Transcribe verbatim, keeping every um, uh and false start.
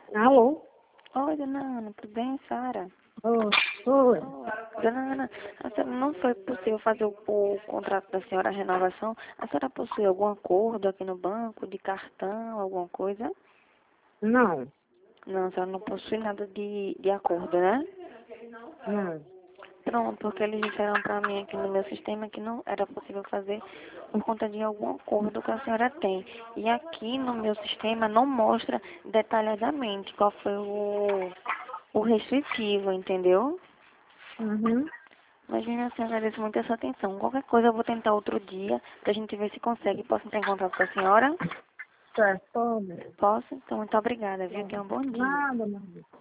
Alô? Oi, dona Ana, tudo bem, Sara? Oi. Oi. Dona Ana, a senhora não foi possível fazer o, o contrato da senhora, a renovação? A senhora possui algum acordo aqui no banco, de cartão, alguma coisa? Não, Não, a senhora não possui nada de, de acordo, né? não. Pronto, porque eles disseram pra mim aqui no meu sistema que não era possível fazer por conta de algum acordo que a senhora tem. E aqui no meu sistema não mostra detalhadamente qual foi o, o restritivo, entendeu? Uhum. Mas, menina, assim, agradeço muito a sua atenção. Qualquer coisa eu vou tentar outro dia pra gente ver se consegue. Posso entrar em contato com a senhora? Certo, pode. Posso? Então, muito obrigada, viu? Tenha um bom dia. Nada, meu Deus.